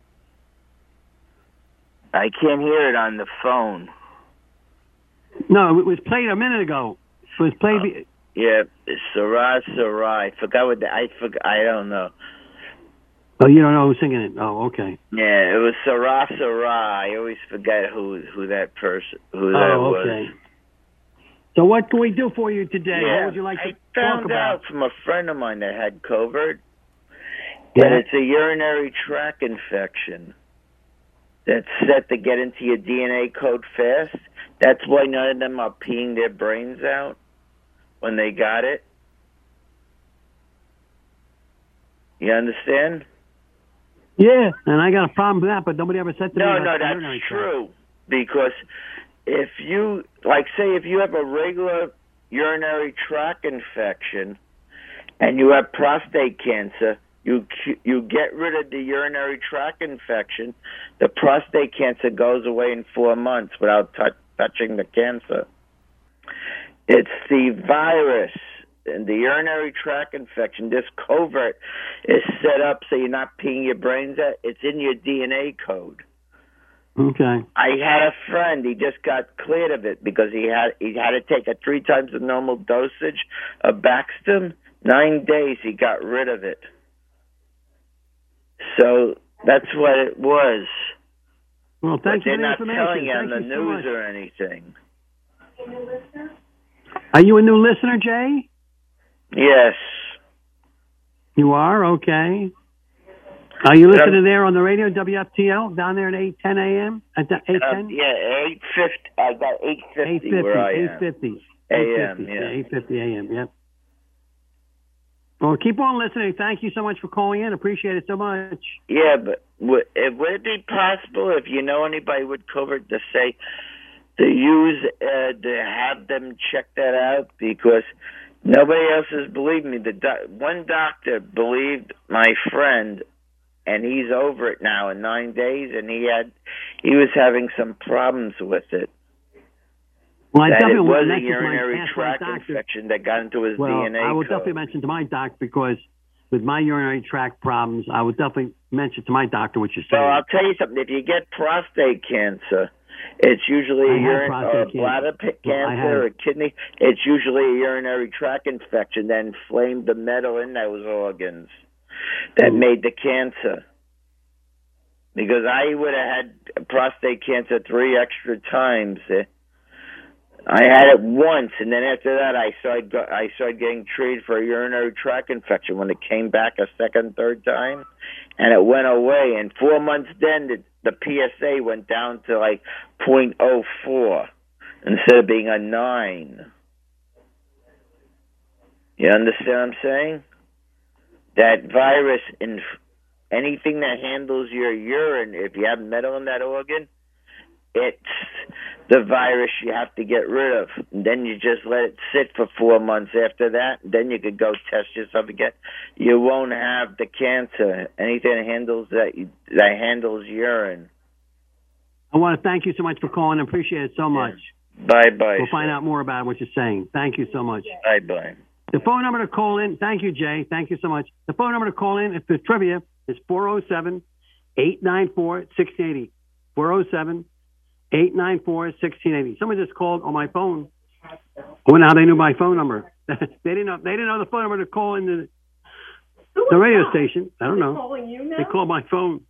I can't hear it on the phone. No, it was played a minute ago. It was played. be- Yeah, it's Sarah, Sarah. I forgot what the, I forgot. I don't know. Oh, you don't know who's singing it? Oh, okay. Yeah, it was Sarah, Sarah. I always forget who who that person who that Oh, was. okay. So what can we do for you today? Yeah, What would you like to I talk found about? out from a friend of mine that had COVID Yeah. that it's a urinary tract infection that's set to get into your D N A code fast. That's why none of them are peeing their brains out when they got it. You understand? Yeah, and I got a problem with that, but nobody ever said to No, me. no, that's true. Because if you, like, say, if you have a regular urinary tract infection and you have prostate cancer, you you get rid of the urinary tract infection, the prostate cancer goes away in four months without t- touching the cancer. It's the virus and the urinary tract infection. This covert is set up so you're not peeing your brains out. It's in your D N A code. Okay. I had a friend. He just got cleared of it because he had he had to take a three times the normal dosage of Baxter. Nine days, he got rid of it. So that's what it was. Well, thanks but for they're the not information. telling you on Thank the you so news much. or anything. Are you a new listener, Jay? Yes. You are? Okay. Are you Um, listening there on the radio, W F T L, down there at eight ten a.m.? At eight ten? Um, yeah, eight fifty. I got eight fifty where I am. eight fifty. A M, yeah. eight fifty a.m., yep. Well, keep on listening. Thank you so much for calling in. Appreciate it so much. Yeah, but would it, would it be possible if you know anybody with COVID to say to use uh, to have them check that out, because nobody else has believed me. The do- one doctor believed my friend, and he's over it now in nine days, and he had he was having some problems with it. Well, I that it definitely was will a mention to my- urinary ask my tract doctor. infection that got into his Well, D N A I will code. definitely mention to my doctor, because with my urinary tract problems, I would definitely mention to my doctor what you're So saying. I'll tell you something. If you get prostate cancer, it's usually I a have urine prostate or a cancer. bladder p- Well, I cancer or have. a kidney. It's usually a urinary tract infection that inflamed the metal in those organs that Hmm. made the cancer. Because I would have had prostate cancer three extra times. Eh, I had it once, and then after that, I started go- I started getting treated for a urinary tract infection when it came back a second, third time, and it went away. And four months then, the, the P S A went down to like point oh four instead of being a nine. You understand what I'm saying? That virus, in anything that handles your urine, if you have metal in that organ, it's the virus you have to get rid of. And then you just let it sit for four months after that. Then you could go test yourself again. You won't have the cancer. Anything that handles that that handles urine. I want to thank you so much for calling. I appreciate it so much. Bye bye. We'll find out more about what you're saying. Thank you so much. Bye bye. The phone number to call in, thank you, Jay. Thank you so much. The phone number to call in for trivia is four oh seven, eight nine four, one six eight oh. four oh seven, eight nine four, one six eight oh. Someone just called on my phone. I wonder how they knew my phone number. they didn't know they didn't know the phone number to call into the, the radio station. I don't know. Calling you now? They called my phone.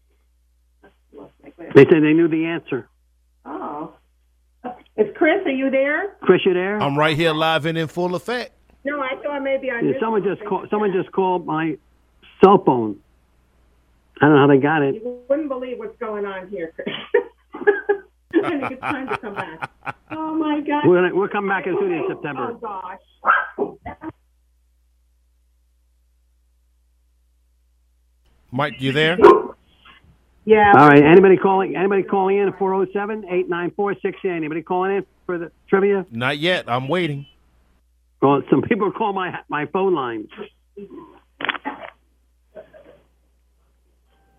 They said they knew the answer. Oh. Is Chris, are you there? Chris, you there? I'm right here live and in full effect. No, I thought maybe I Yeah, missed someone just something. called. Someone just called my cell phone. I don't know how they got it. You wouldn't believe what's going on here, Chris. When it gets time to come back. Oh, my God. We're gonna, we're coming back in the studio in September. Oh, gosh. Mike, you there? Yeah. All right. Anybody calling? Anybody calling in at four oh seven, eight nine four, six eight oh? Anybody calling in for the trivia? Not yet. I'm waiting. Well, some people call my my phone line. That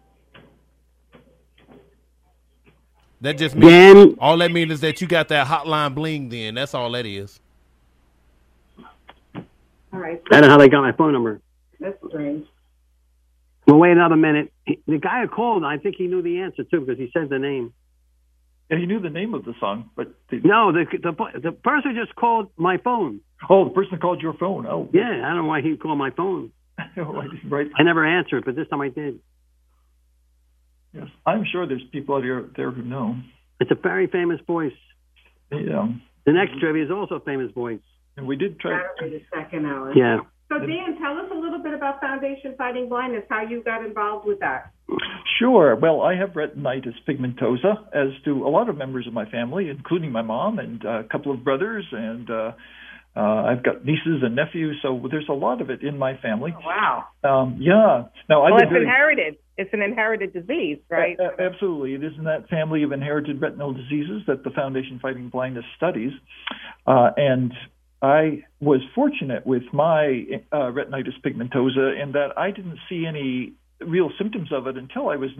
just means Dan? all that means is that you got that hotline bling. Then that's all that is. All right. I don't know how they got my phone number. That's strange. Well, wait another minute. He- The guy who called, I think he knew the answer too because he said the name. Yeah, he knew the name of the song, but the, No, the the the person just called my phone. oh, the person called your phone. Oh, Yeah, I don't know why he called my phone. right. I never answered, but this time I did. Yes, I'm sure there's people out here there who know. It's a very famous voice. Yeah, The next trivia is also a famous voice. and we did try. Saturday the second hour. Yeah. So, Dan, tell us a little bit about Foundation Fighting Blindness, how you got involved with that. Sure. Well, I have retinitis pigmentosa, as do a lot of members of my family, including my mom and uh, a couple of brothers, and uh, uh, I've got nieces and nephews, so there's a lot of it in my family. Oh, wow. Um, yeah. Now, I've well, been it's very, inherited. It's an inherited disease, right? A- absolutely. It is in that family of inherited retinal diseases that the Foundation Fighting Blindness studies, uh, and I was fortunate with my uh, retinitis pigmentosa in that I didn't see any real symptoms of it until I was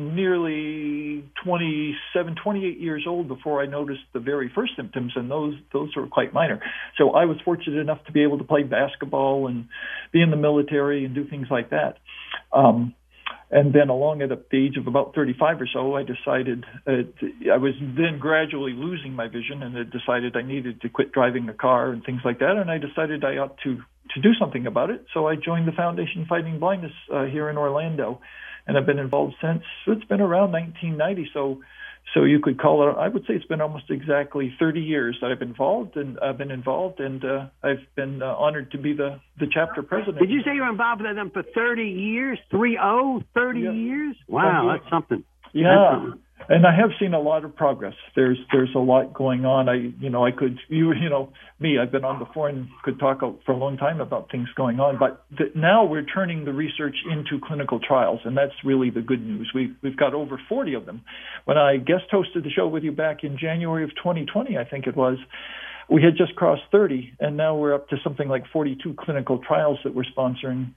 nearly twenty-seven, twenty-eight years old before I noticed the very first symptoms, and those those were quite minor. So I was fortunate enough to be able to play basketball and be in the military and do things like that. Um, And then along at the age of about thirty-five or so, I decided, uh, to, I was then gradually losing my vision, and I decided I needed to quit driving a car and things like that, and I decided I ought to, to do something about it. So I joined the Foundation Fighting Blindness uh, here in Orlando, and I've been involved since. It's been around nineteen ninety, so so you could call it, I would say it's been almost exactly thirty years that I've been involved, and I've been involved, and uh, I've been uh, honored to be the, the chapter president. Did you say you were involved with them for thirty years? Three oh, thirty Yeah. years? Wow, that's something. Yeah, That's something. and I have seen a lot of progress. There's there's a lot going on. I you know I could you you know me I've been on before and could talk for a long time about things going on. But th- now we're turning the research into clinical trials, and that's really the good news. We've we've got over forty of them. When I guest hosted the show with you back in January of twenty twenty, I think it was, we had just crossed thirty, and now we're up to something like forty-two clinical trials that we're sponsoring.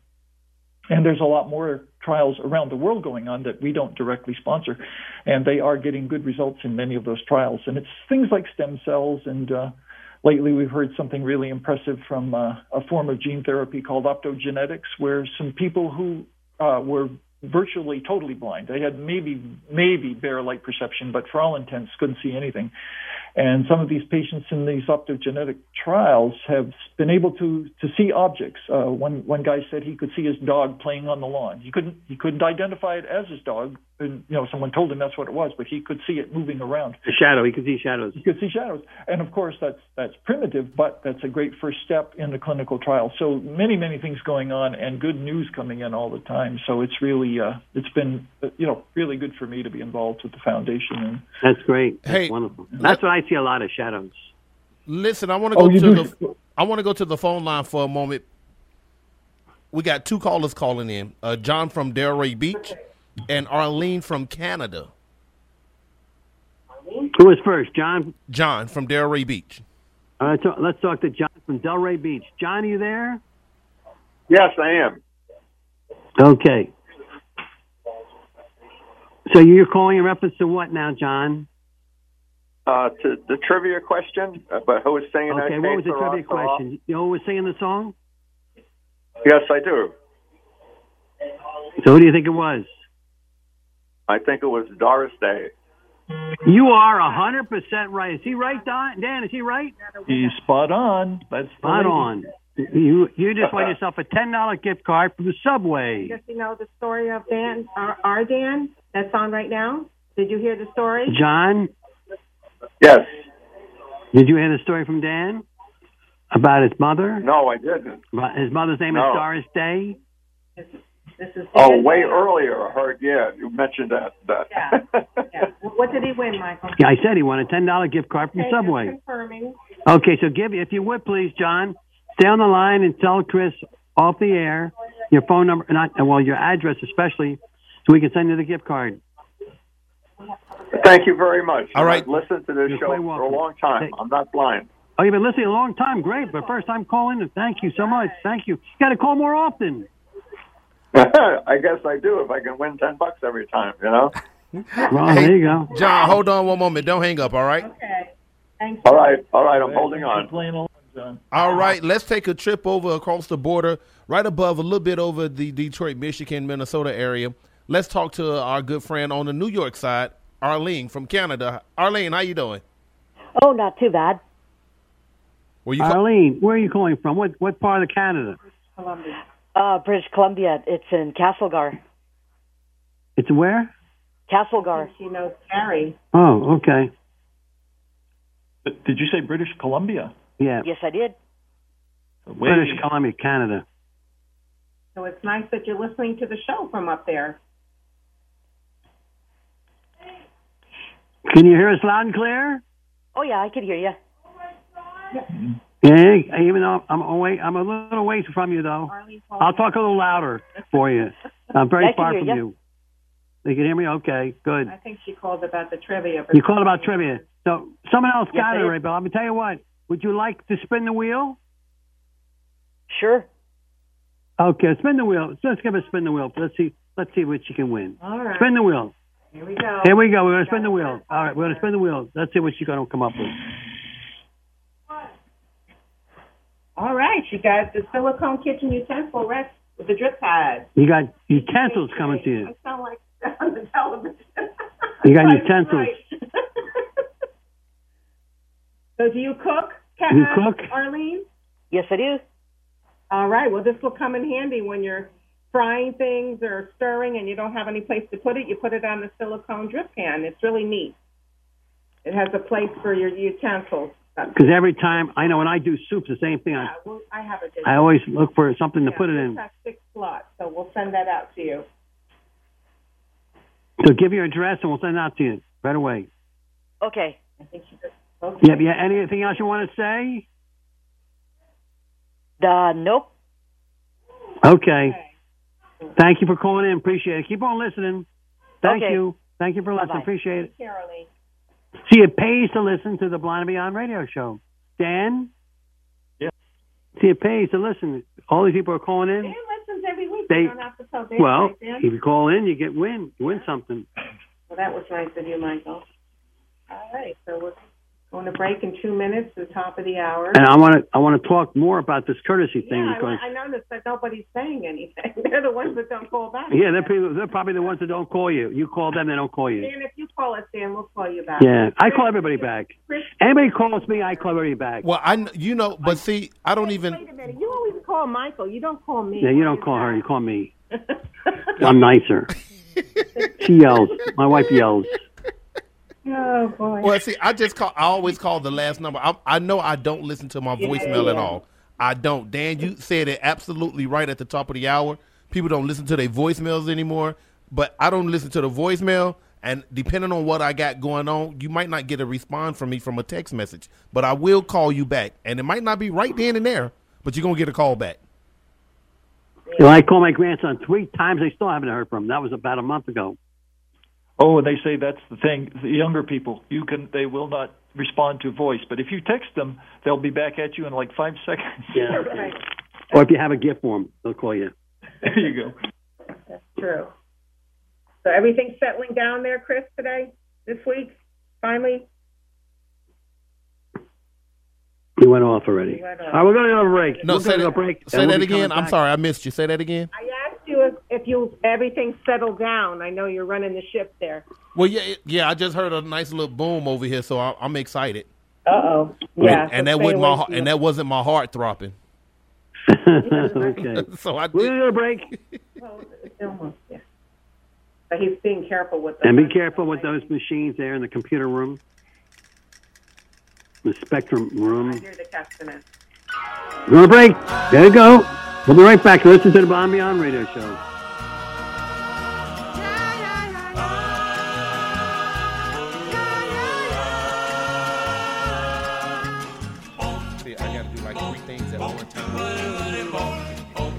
And there's a lot more trials around the world going on that we don't directly sponsor, and they are getting good results in many of those trials. And it's things like stem cells, and uh, lately we've heard something really impressive from uh, a form of gene therapy called optogenetics, where some people who uh, were virtually totally blind, they had maybe maybe bare light perception, but for all intents couldn't see anything. And some of these patients in these optogenetic trials have been able to, to see objects. Uh, one one guy said he could see his dog playing on the lawn. He couldn't he couldn't identify it as his dog. And, you know, someone told him that's what it was, but he could see it moving around. A shadow. He could see shadows. He could see shadows. And of course, that's that's primitive, but that's a great first step in the clinical trial. So many many things going on, and good news coming in all the time. So it's really uh, it's been uh, you know really good for me to be involved with the foundation. And That's great. That's Hey, wonderful. That's what I see a lot of shadows. Listen, I want to Oh, go you to do? the I want to go to the phone line for a moment. We got two callers calling in. Uh, John from Delray Beach and Arlene from Canada. Who was first, John? John from Delray Beach. All right, so let's talk to John from Delray Beach. John, are you there? Yes, I am. Okay. So you're calling in reference to what now, John? Uh, to the trivia question, uh, but who was singing that? Okay, what was the Kate trivia Sarah? question? You know who was singing the song? Yes, I do. So who do you think it was? I think it was Doris Day. You are one hundred percent right. Is he right, Don? Dan, is he right? he's spot on. That's the Spot lady. on. You you just won yourself a ten dollar gift card from the Subway. Does you know the story of Dan, our, our Dan, that's on right now? Did you hear the story? John, Yes. did you hear the story from Dan about his mother? No, I didn't. About his mother's name No. is Doris Day. This is Oh, Dan. way earlier. I heard. Yeah, you mentioned that. that. Yeah. yeah. What did he win, Michael? Yeah, I said he won a ten dollar gift card from Okay, Subway. just confirming. Okay, so give if you would please, John, stay on the line and tell Chris off the air your phone number, not well, your address especially, so we can send you the gift card. Thank you very much. All right. I've listened to this You're show quite for a welcome. long time. Hey. I'm not blind. Oh, you've been listening a long time. Great, but first time calling. Thank you so much. Thank you. You got to call more often. I guess I do if I can win ten bucks every time. You know. Well, there you go. John, hold on one moment. Don't hang up, all right? Okay. Thanks. All right. All right. I'm holding Thanks for on. playing along, John. All right, let's take a trip over across the border, right above, a little bit over the Detroit, Michigan, Minnesota area. Let's talk to our good friend on the New York side, Arlene from Canada. Arlene, how you doing? Oh, not too bad. Were you call- Arlene, where are you calling from? What what part of Canada? Columbia. Uh, British Columbia. It's in Castlegar. It's where? Castlegar. She knows Gary. Oh, okay. But did you say British Columbia? Yeah. Yes, I did. Way- British Columbia, Canada. So it's nice that you're listening to the show from up there. Can you hear us loud and clear? Oh yeah, I can hear you. Yeah, even though I'm away, I'm a little ways from you though. I'll talk a little louder for you. I'm very I can far hear from you. you. You can hear me? Okay, good. I think she called about the trivia. but- You called about trivia. So someone else Yes, got I it did. already, Bill. Let me tell you what. Would you like to spin the wheel? Sure. Okay, spin the wheel. Let's give it a spin the wheel. Let's see. Let's see what you can win. All right. Spin the wheel. Here we go. Here we go. We're gonna spin the wheel. All right, we're gonna spin the wheel. Let's see what you're gonna come up with. All right, you got the silicone kitchen utensil rest with the drip pad. You got utensils coming to you. I sound like on the television. You got Right, utensils. right. So do you cook, Ca- You uh, cook? Arlene? Yes, I do. All right, well, this will come in handy when you're frying things or stirring and you don't have any place to put it. You put it on the silicone drip pan. It's really neat. It has a place for your utensils. Because every time I know when I do soups, the same thing. I, Yeah, well, I have a dish. I always look for something to Yeah, put it this in. has six slots, so we'll send that out to you. So give your address and we'll send it out to you right away. Okay. I think you just. Okay. Yeah, yeah. Anything else you want to say? Uh, nope. Okay. Thank you for calling in. Appreciate it. Keep on listening. Thank Okay. you. Thank you for listening. Bye-bye. Appreciate it. Carolee. See, it pays to listen to the Blind and Beyond radio show. Dan? Yeah. See, it pays to listen. All these people are calling in. Dan listens every week. They- you don't have to tell Dan. Well, right, Dan? if you call in, you get win. You win something. Well, that was nice of you, Michael. All right, so we're going to break in two minutes, the top of the hour. And I want to I want to talk more about this courtesy thing yeah, because I, I noticed that nobody's saying anything. They're the ones that don't call back. yeah, they're people, they're probably the ones that don't call you. You call them, they don't call you. Dan, if you call us, Dan, we'll call you back. Yeah, I call everybody back. Chris, Anybody calls me, I call everybody back. Well, I kn- you know, but see, I don't even. wait a minute. You always call Michael. You don't call me. Yeah, you don't call her, you call me. I'm nicer. She yells. My wife yells. Oh, boy. Well, see, I just call. I always call the last number. I, I know I don't listen to my Yeah, voicemail at yeah. all. I don't. Dan, you said it absolutely right at the top of the hour. People don't listen to their voicemails anymore, but I don't listen to the voicemail. And depending on what I got going on, you might not get a response from me from a text message, but I will call you back, and it might not be right then and there, but you're gonna get a call back. You know, I called my grandson three times. I still haven't heard from him. That was about a month ago. Oh, and they say that's the thing. The younger people, you can, they will not respond to voice, but if you text them, they'll be back at you in like five seconds. Yeah. Or if you have a gift for them, they'll call you. There you go. That's true. So everything's settling down there, Chris, today, this week, finally? He went off already. He went off. All right, we're going to go to break. No, we're say going to that, go break. say and we'll that be coming again. I'm back. sorry, I missed you. Say that again. I asked you if, if you everything settled down. I know you're running the ship there. Well, yeah, yeah. I just heard a nice little boom over here, so I, I'm excited. Uh-oh. Yeah. and, and so that stay wasn't my away heart, from and it. that wasn't my heart throbbing. Okay. So I We're going to go to break. Well, it's almost, yeah. But he's being careful with the And be careful with those machines there in the computer room, the Spectrum I room. hear the Testament. We're going to break. There you go. We'll be right back. Listen to the Blind Beyond radio show. See, I got to do like three things at one time.